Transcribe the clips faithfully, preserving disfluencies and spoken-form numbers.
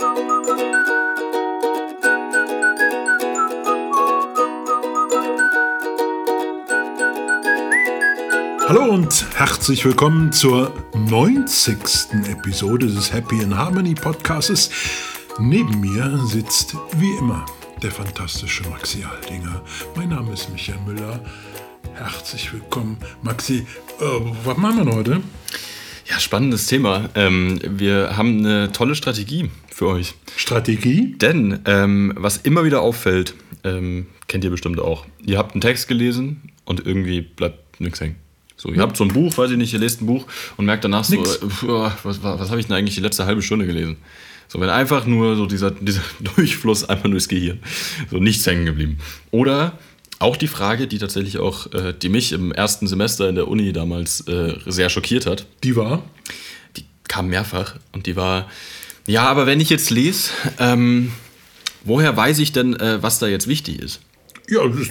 Hallo und herzlich willkommen zur neunzigsten Episode des Happy in Harmony Podcasts. Neben mir sitzt wie immer der fantastische Maxi Haldinger. Mein Name ist Michael Müller. Herzlich willkommen. Maxi, äh, was machen wir heute? Ja, spannendes Thema. Ähm, wir haben eine tolle Strategie für euch. Strategie? Denn ähm, was immer wieder auffällt, ähm, kennt ihr bestimmt auch. Ihr habt einen Text gelesen und irgendwie bleibt nichts hängen. So, ihr habt so ein Buch, weiß ich nicht, ihr lest ein Buch und merkt danach so, äh, was, was, was habe ich denn eigentlich die letzte halbe Stunde gelesen? So, wenn einfach nur so dieser, dieser Durchfluss einfach nur das Gehirn, so nichts hängen geblieben. Oder auch die Frage, die tatsächlich auch, äh, die mich im ersten Semester in der Uni damals äh, sehr schockiert hat. Die war? Die kam mehrfach und die war, ja, aber wenn ich jetzt lese, ähm, woher weiß ich denn, äh, was da jetzt wichtig ist? Ja, das,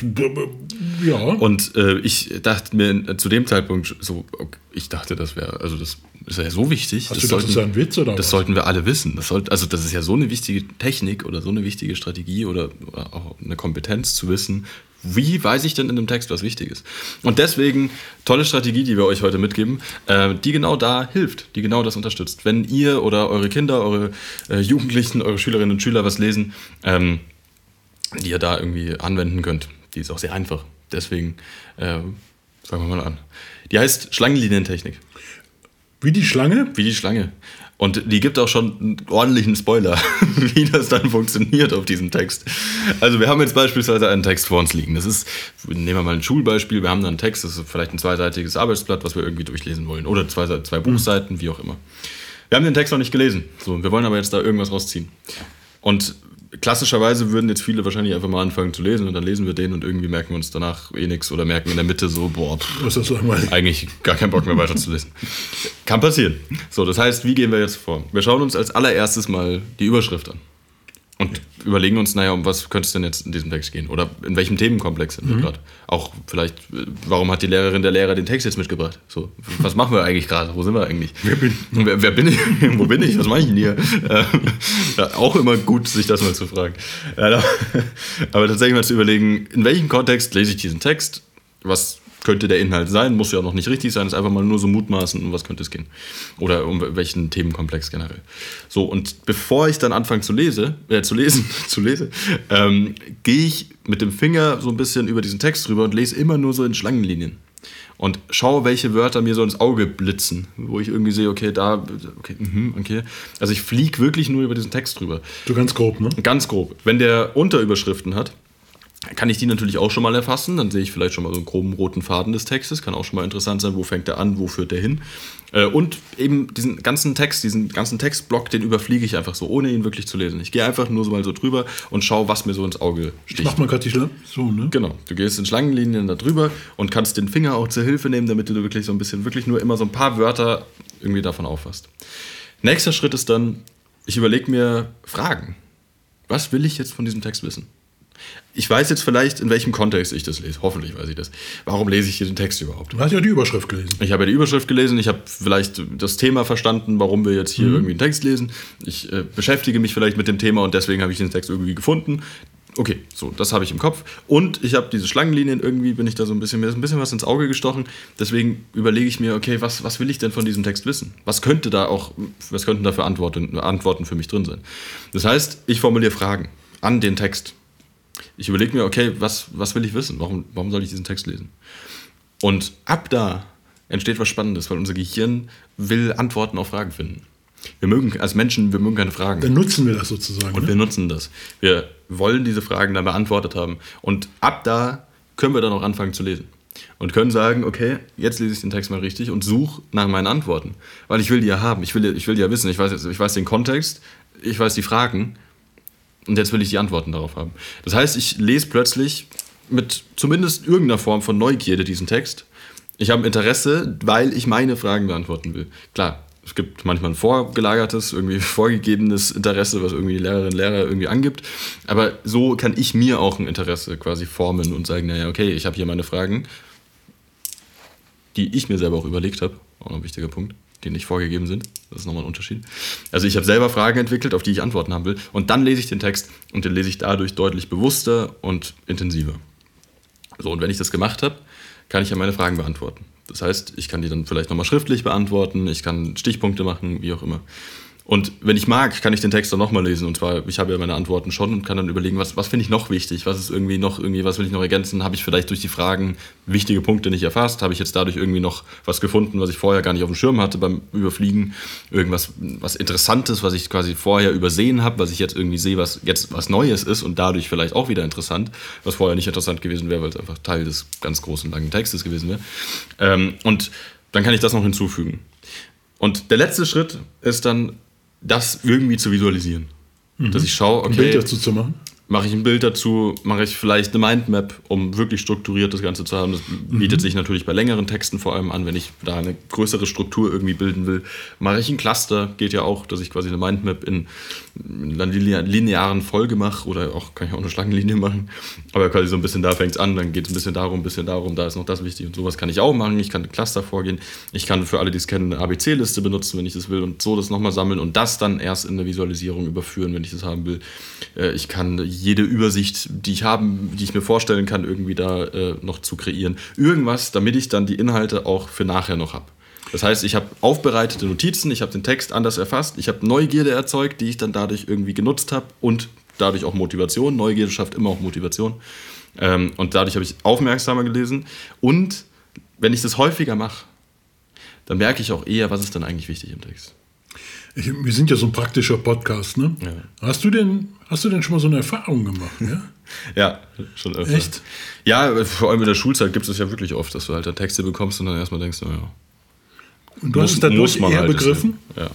ja. Und äh, ich dachte mir zu dem Zeitpunkt so, okay, ich dachte, das wäre, also das ist ja so wichtig. Hast das du gedacht, das ist ja ein Witz oder Das was? sollten wir alle wissen. Das sollte, also das ist ja so eine wichtige Technik oder so eine wichtige Strategie oder, oder auch eine Kompetenz zu wissen, wie weiß ich denn in einem Text, was wichtig ist. Und deswegen, tolle Strategie, die wir euch heute mitgeben, äh, die genau da hilft, die genau das unterstützt. Wenn ihr oder eure Kinder, eure äh, Jugendlichen, eure Schülerinnen und Schüler was lesen, ähm, die ihr da irgendwie anwenden könnt. Die ist auch sehr einfach. Deswegen äh, fangen wir mal an. Die heißt Schlangenlinientechnik. Wie die Schlange? Wie die Schlange. Und die gibt auch schon einen ordentlichen Spoiler, wie das dann funktioniert auf diesem Text. Also wir haben jetzt beispielsweise einen Text vor uns liegen. Das ist, nehmen wir mal ein Schulbeispiel, wir haben dann einen Text, das ist vielleicht ein zweiseitiges Arbeitsblatt, was wir irgendwie durchlesen wollen. Oder zwei, zwei Buchseiten, wie auch immer. Wir haben den Text noch nicht gelesen. So, wir wollen aber jetzt da irgendwas rausziehen. Und klassischerweise würden jetzt viele wahrscheinlich einfach mal anfangen zu lesen und dann lesen wir den und irgendwie merken wir uns danach eh nichts oder merken in der Mitte so, boah, pff, Was ist das langweilig? eigentlich gar keinen Bock mehr weiterzulesen. Kann passieren. So, das heißt, wie gehen wir jetzt vor? Wir schauen uns als allererstes mal die Überschrift an und überlegen uns, naja, um was könnte es denn jetzt in diesem Text gehen? Oder in welchem Themenkomplex sind wir Mhm. gerade? Auch vielleicht, warum hat die Lehrerin, der Lehrer den Text jetzt mitgebracht? So, was machen wir eigentlich gerade? Wo sind wir eigentlich? Wer bin Wer, wer bin ich? Wo bin ich? Was mache ich denn hier? Ähm, ja, auch immer gut, sich das mal zu fragen. Ja, aber tatsächlich mal zu überlegen, in welchem Kontext lese ich diesen Text? Was könnte der Inhalt sein? Muss ja auch noch nicht richtig sein. Ist einfach mal nur so mutmaßen, um was könnte es gehen. Oder um welchen Themenkomplex generell. So, und bevor ich dann anfange zu, lese, äh, zu lesen, zu lesen, ähm, gehe ich mit dem Finger so ein bisschen über diesen Text drüber und lese immer nur so in Schlangenlinien. Und schaue, welche Wörter mir so ins Auge blitzen, wo ich irgendwie sehe, okay, da, okay, mhm, okay. Also ich fliege wirklich nur über diesen Text drüber. So ganz grob, ne? Ganz grob. Wenn der Unterüberschriften hat, kann ich die natürlich auch schon mal erfassen. Dann sehe ich vielleicht schon mal so einen groben roten Faden des Textes. Kann auch schon mal interessant sein, wo fängt der an, wo führt der hin. Und eben diesen ganzen Text, diesen ganzen Textblock, den überfliege ich einfach so, ohne ihn wirklich zu lesen. Ich gehe einfach nur so mal so drüber und schaue, was mir so ins Auge sticht. Mach mal gerade die Schlange. So, ne? Genau, du gehst in Schlangenlinien da drüber und kannst den Finger auch zur Hilfe nehmen, damit du wirklich so ein bisschen, wirklich nur immer so ein paar Wörter irgendwie davon auffasst. Nächster Schritt ist dann, ich überlege mir Fragen. Was will ich jetzt von diesem Text wissen? Ich weiß jetzt vielleicht, in welchem Kontext ich das lese. Hoffentlich weiß ich das. Warum lese ich hier den Text überhaupt? Du hast ja die Überschrift gelesen. Ich habe ja die Überschrift gelesen, ich habe vielleicht das Thema verstanden, warum wir jetzt hier Mhm. irgendwie einen Text lesen. Ich äh, beschäftige mich vielleicht mit dem Thema und deswegen habe ich den Text irgendwie gefunden. Okay, so, das habe ich im Kopf. Und ich habe diese Schlangenlinien, irgendwie bin ich da so ein bisschen, mir ist ein bisschen was ins Auge gestochen. Deswegen überlege ich mir, okay, was, was will ich denn von diesem Text wissen? Was könnte da auch, was könnten da für Antworten, Antworten für mich drin sein? Das heißt, ich formuliere Fragen an den Text. Ich überlege mir, okay, was, was will ich wissen? Warum, warum soll ich diesen Text lesen? Und ab da entsteht was Spannendes, weil unser Gehirn will Antworten auf Fragen finden. Wir mögen, als Menschen, wir mögen keine Fragen. Dann nutzen wir das sozusagen. Und ne? wir nutzen das. Wir wollen diese Fragen dann beantwortet haben. Und ab da können wir dann auch anfangen zu lesen. Und können sagen, okay, jetzt lese ich den Text mal richtig und suche nach meinen Antworten. Weil ich will die ja haben, ich will, ich will die ja wissen. Ich weiß, ich weiß den Kontext, ich weiß die Fragen. Und jetzt will ich die Antworten darauf haben. Das heißt, ich lese plötzlich mit zumindest irgendeiner Form von Neugierde diesen Text. Ich habe Interesse, weil ich meine Fragen beantworten will. Klar, es gibt manchmal ein vorgelagertes, irgendwie vorgegebenes Interesse, was irgendwie die Lehrerin, Lehrer irgendwie angibt. Aber so kann ich mir auch ein Interesse quasi formen und sagen, naja, okay, ich habe hier meine Fragen, die ich mir selber auch überlegt habe. Auch noch ein wichtiger Punkt. die nicht vorgegeben sind. Das ist nochmal ein Unterschied. Also ich habe selber Fragen entwickelt, auf die ich Antworten haben will. Und dann lese ich den Text und den lese ich dadurch deutlich bewusster und intensiver. So, und wenn ich das gemacht habe, kann ich ja meine Fragen beantworten. Das heißt, ich kann die dann vielleicht nochmal schriftlich beantworten, ich kann Stichpunkte machen, wie auch immer. Und wenn ich mag, kann ich den Text dann nochmal lesen. Und zwar, ich habe ja meine Antworten schon und kann dann überlegen, was, was finde ich noch wichtig? Was ist irgendwie noch, irgendwie, was will ich noch ergänzen? Habe ich vielleicht durch die Fragen wichtige Punkte nicht erfasst? Habe ich jetzt dadurch irgendwie noch was gefunden, was ich vorher gar nicht auf dem Schirm hatte beim Überfliegen? Irgendwas was Interessantes, was ich quasi vorher übersehen habe, was ich jetzt irgendwie sehe, was jetzt was Neues ist und dadurch vielleicht auch wieder interessant, was vorher nicht interessant gewesen wäre, weil es einfach Teil des ganz großen, langen Textes gewesen wäre. Ähm, und dann kann ich das noch hinzufügen. Und der letzte Schritt ist dann, das irgendwie zu visualisieren. Mhm. Dass ich schaue, okay, ein Bild dazu zu machen. Mache ich ein Bild dazu, mache ich vielleicht eine Mindmap, um wirklich strukturiert das Ganze zu haben. Das bietet mhm. sich natürlich bei längeren Texten vor allem an, wenn ich da eine größere Struktur irgendwie bilden will. Mache ich ein Cluster, geht ja auch, dass ich quasi eine Mindmap in einer linearen Folge mache oder auch, kann ich auch eine Schlangenlinie machen. Aber quasi so ein bisschen da fängt es an, dann geht es ein bisschen darum, ein bisschen darum, da ist noch das wichtig und sowas kann ich auch machen. Ich kann ein Cluster vorgehen. Ich kann für alle, die es kennen, eine A B C-Liste benutzen, wenn ich das will und so das nochmal sammeln und das dann erst in eine Visualisierung überführen, wenn ich das haben will. Ich kann jede Übersicht, die ich haben, die ich mir vorstellen kann, irgendwie da äh, noch zu kreieren. Irgendwas, damit ich dann die Inhalte auch für nachher noch habe. Das heißt, ich habe aufbereitete Notizen, ich habe den Text anders erfasst, ich habe Neugierde erzeugt, die ich dann dadurch irgendwie genutzt habe und dadurch auch Motivation. Neugierde schafft immer auch Motivation. Ähm, und dadurch habe ich aufmerksamer gelesen. Und wenn ich das häufiger mache, dann merke ich auch eher, was ist dann eigentlich wichtig im Text. Ich, wir sind ja so ein praktischer Podcast, ne? Ja. Hast du denn, hast du denn schon mal so eine Erfahrung gemacht? Ja, ja schon öfter. Echt? Ja, vor allem in der Schulzeit gibt es ja wirklich oft, dass du halt Texte bekommst und dann erstmal denkst, naja. Und du hast es dadurch eher halt begriffen? Ja.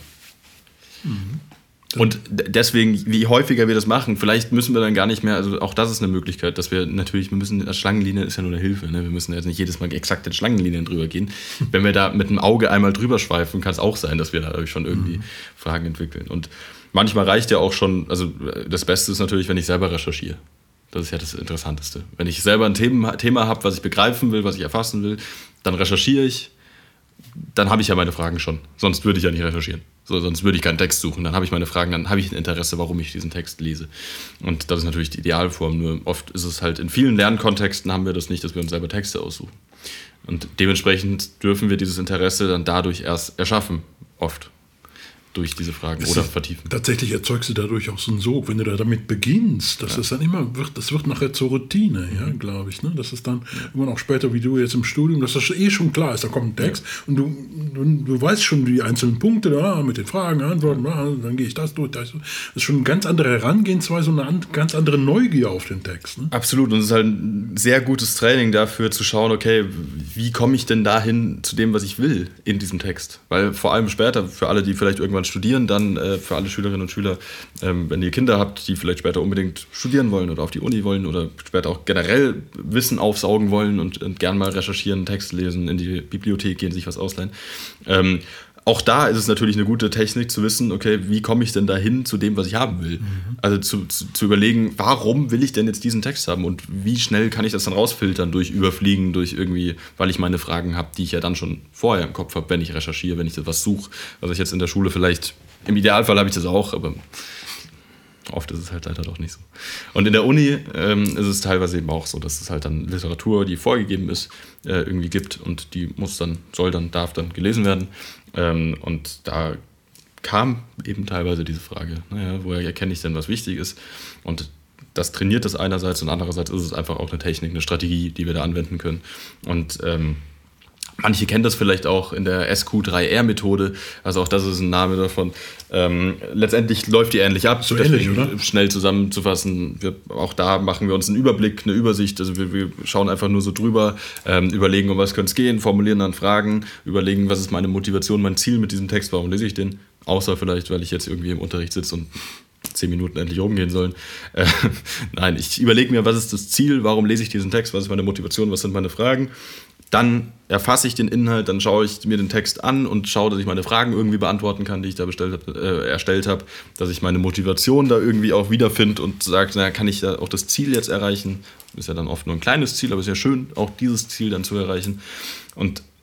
Mhm. Und deswegen, wie häufiger wir das machen, vielleicht müssen wir dann gar nicht mehr, also auch das ist eine Möglichkeit, dass wir natürlich, wir müssen, Schlangenlinie ist ja nur eine Hilfe, ne? Wir müssen jetzt nicht jedes Mal exakt in Schlangenlinien drüber gehen. Wenn wir da mit dem Auge einmal drüber schweifen, kann es auch sein, dass wir da schon irgendwie mhm. Fragen entwickeln. Und manchmal reicht ja auch schon, also das Beste ist natürlich, wenn ich selber recherchiere. Das ist ja das Interessanteste. Wenn ich selber ein Thema, Thema habe, was ich begreifen will, was ich erfassen will, dann recherchiere ich, dann habe ich ja meine Fragen schon. Sonst würde ich ja nicht recherchieren. So, sonst würde ich keinen Text suchen. Dann habe ich meine Fragen, dann habe ich ein Interesse, warum ich diesen Text lese. Und das ist natürlich die Idealform. Nur oft ist es halt, in vielen Lernkontexten haben wir das nicht, dass wir uns selber Texte aussuchen. Und dementsprechend dürfen wir dieses Interesse dann dadurch erst erschaffen. Oft. Durch diese Fragen es oder vertiefen. Tatsächlich erzeugst du dadurch auch so einen Sog, wenn du da damit beginnst, dass ja. das dann immer wird, das wird nachher zur Routine, ja, mhm. glaube ich. Ne? Das ist dann ja. immer noch später, wie du jetzt im Studium, dass das eh schon klar ist, da kommt ein Text ja. und du, du, du weißt schon die einzelnen Punkte da mit den Fragen, Antworten, ja. dann gehe ich das durch. Das ist schon eine ganz andere Herangehensweise und eine ganz andere Neugier auf den Text. Ne? Absolut, und es ist halt ein sehr gutes Training dafür zu schauen, okay, wie komme ich denn dahin zu dem, was ich will in diesem Text? Weil vor allem später, für alle, die vielleicht irgendwann studieren, dann äh, für alle Schülerinnen und Schüler, ähm, wenn ihr Kinder habt, die vielleicht später unbedingt studieren wollen oder auf die Uni wollen oder später auch generell Wissen aufsaugen wollen und, und gern mal recherchieren, Text lesen, in die Bibliothek gehen, sich was ausleihen. Ähm, auch da ist es natürlich eine gute Technik zu wissen, okay, wie komme ich denn dahin zu dem, was ich haben will? Mhm. Also zu, zu, zu überlegen, warum will ich denn jetzt diesen Text haben und wie schnell kann ich das dann rausfiltern durch Überfliegen, durch irgendwie, weil ich meine Fragen habe, die ich ja dann schon vorher im Kopf habe, wenn ich recherchiere, wenn ich das was suche, was ich jetzt in der Schule vielleicht, im Idealfall habe ich das auch, aber oft ist es halt leider doch nicht so. Und in der Uni ähm, ist es teilweise eben auch so, dass es halt dann Literatur, die vorgegeben ist, äh, irgendwie gibt und die muss dann, soll dann, darf dann gelesen werden. Ähm, und da kam eben teilweise diese Frage, naja, woher erkenne ich denn, was wichtig ist? Und das trainiert das einerseits und andererseits ist es einfach auch eine Technik, eine Strategie, die wir da anwenden können. Und ähm, manche kennen das vielleicht auch in der S Q drei R Methode, also auch das ist ein Name davon. Ähm, letztendlich läuft die ähnlich ab, so ähnlich, oder? Schnell zusammenzufassen. Wir, auch da machen wir uns einen Überblick, eine Übersicht, also wir, wir schauen einfach nur so drüber, ähm, überlegen, um was könnte es gehen, formulieren dann Fragen, überlegen, was ist meine Motivation, mein Ziel mit diesem Text, warum lese ich den? Außer vielleicht, weil ich jetzt irgendwie im Unterricht sitze und zehn Minuten endlich rumgehen sollen. Äh, nein, ich überlege mir, was ist das Ziel, warum lese ich diesen Text, was ist meine Motivation, was sind meine Fragen. Dann erfasse ich den Inhalt, dann schaue ich mir den Text an und schaue, dass ich meine Fragen irgendwie beantworten kann, die ich da bestellt hab, äh, erstellt habe, dass ich meine Motivation da irgendwie auch wiederfinde und sage, na, kann ich da auch das Ziel jetzt erreichen? Ist ja dann oft nur ein kleines Ziel, aber ist ja schön, auch dieses Ziel dann zu erreichen. Und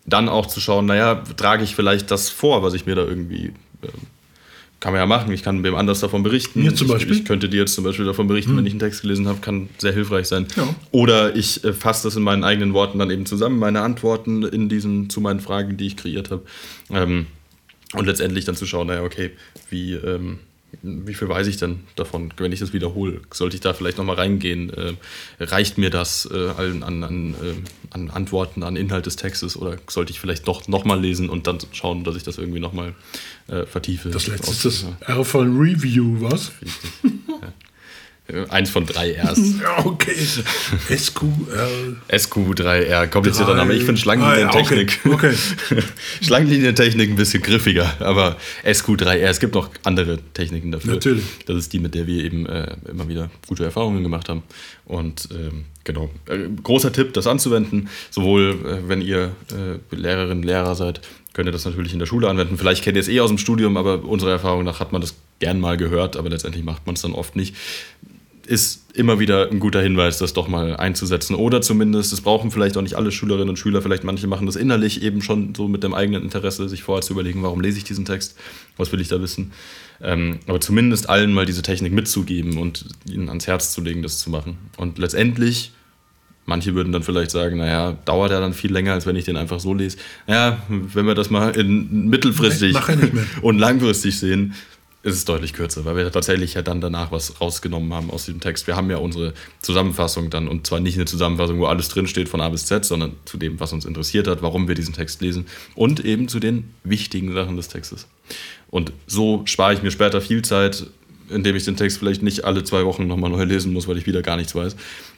dann auch zu schauen, naja, trage ich vielleicht das vor, was ich mir da irgendwie... Äh, kann man ja machen, ich kann wem anders davon berichten. Mir zum ich, Beispiel. ich könnte dir jetzt zum Beispiel davon berichten, hm. wenn ich einen Text gelesen habe, kann sehr hilfreich sein. Ja. Oder ich äh, fasse das in meinen eigenen Worten dann eben zusammen, meine Antworten in diesen, zu meinen Fragen, die ich kreiert habe. Ähm, und letztendlich dann zu schauen, naja, okay, wie, ähm, wie viel weiß ich denn davon, wenn ich das wiederhole? Sollte ich da vielleicht nochmal reingehen? Äh, reicht mir das äh, an, an, an, äh, an Antworten, an Inhalt des Textes? Oder sollte ich vielleicht doch nochmal lesen und dann schauen, dass ich das irgendwie nochmal äh, vertiefe? Das letzte ist das R von Review, was? Richtig. Ja. Eins von drei Rs. Ja, okay. S Q R. S Q drei R, komplizierter Name. Ich finde Schlangenlinientechnik. Ah, ja, okay. okay. Schlangenlinientechnik ein bisschen griffiger, aber S Q drei R, es gibt noch andere Techniken dafür. Natürlich. Das ist die, mit der wir eben äh, immer wieder gute Erfahrungen gemacht haben. Und ähm, genau, äh, großer Tipp, das anzuwenden, sowohl äh, wenn ihr äh, Lehrerinnen, Lehrer seid, könnt ihr das natürlich in der Schule anwenden. Vielleicht kennt ihr es eh aus dem Studium, aber unserer Erfahrung nach hat man das gern mal gehört, aber letztendlich macht man es dann oft nicht. Ist immer wieder ein guter Hinweis, das doch mal einzusetzen. Oder zumindest, das brauchen vielleicht auch nicht alle Schülerinnen und Schüler, vielleicht manche machen das innerlich eben schon so mit dem eigenen Interesse, sich vorher zu überlegen, warum lese ich diesen Text, was will ich da wissen. Ähm, aber zumindest allen mal diese Technik mitzugeben und ihnen ans Herz zu legen, das zu machen. Und letztendlich, manche würden dann vielleicht sagen, naja, dauert er dann viel länger, als wenn ich den einfach so lese. Naja, wenn wir das mal in mittelfristig Mach ich nicht mehr. und langfristig sehen, ist es deutlich kürzer, weil wir tatsächlich ja dann danach was rausgenommen haben aus diesem Text. Wir haben ja unsere Zusammenfassung dann, und zwar nicht eine Zusammenfassung, wo alles drinsteht von A bis Z, sondern zu dem, was uns interessiert hat, warum wir diesen Text lesen und eben zu den wichtigen Sachen des Textes. Und so spare ich mir später viel Zeit, indem ich den Text vielleicht nicht alle zwei Wochen nochmal neu lesen muss, weil ich wieder gar nichts weiß.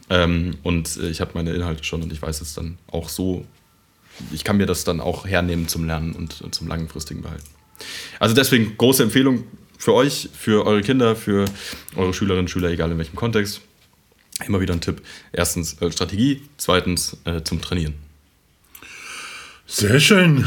Und ich habe meine Inhalte schon und ich weiß es dann auch so, ich kann mir das dann auch hernehmen zum Lernen und zum langfristigen Behalten. Also deswegen große Empfehlung für euch, für eure Kinder, für eure Schülerinnen und Schüler, egal in welchem Kontext. Immer wieder ein Tipp. Erstens äh, Strategie, zweitens äh, zum Trainieren. Sehr schön.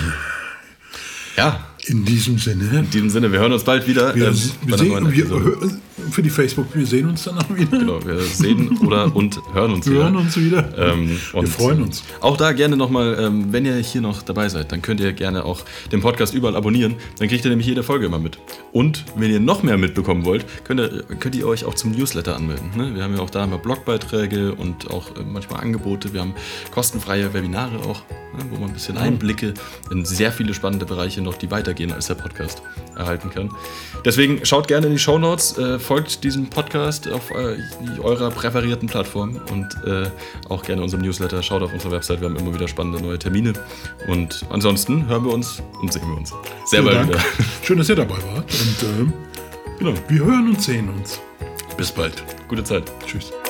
Ja. In diesem Sinne. In diesem Sinne, wir hören uns bald wieder. Wir, ähm, wir sehen, wir, hören, für die Facebook, wir sehen uns dann auch wieder. Genau, wir sehen oder und hören uns wir wieder. Wir hören uns wieder. Ähm, wir freuen uns. Auch da gerne nochmal, ähm, wenn ihr hier noch dabei seid, dann könnt ihr gerne auch den Podcast überall abonnieren. Dann kriegt ihr nämlich jede Folge immer mit. Und wenn ihr noch mehr mitbekommen wollt, könnt ihr, könnt ihr euch auch zum Newsletter anmelden. Ne? Wir haben ja auch da immer Blogbeiträge und auch äh, manchmal Angebote. Wir haben kostenfreie Webinare auch, ne? Wo man ein bisschen Einblicke in sehr viele spannende Bereiche noch, die weitergehen als der Podcast, erhalten kann. Deswegen schaut gerne in die Shownotes, äh, folgt diesem Podcast auf äh, eurer präferierten Plattform und äh, auch gerne unserem Newsletter. Schaut auf unsere Website, wir haben immer wieder spannende neue Termine. Und ansonsten hören wir uns und sehen wir uns sehr Vielen bald Dank. wieder. Schön, dass ihr dabei wart und ähm, Genau. wir hören und sehen uns. Bis bald. Gute Zeit. Tschüss.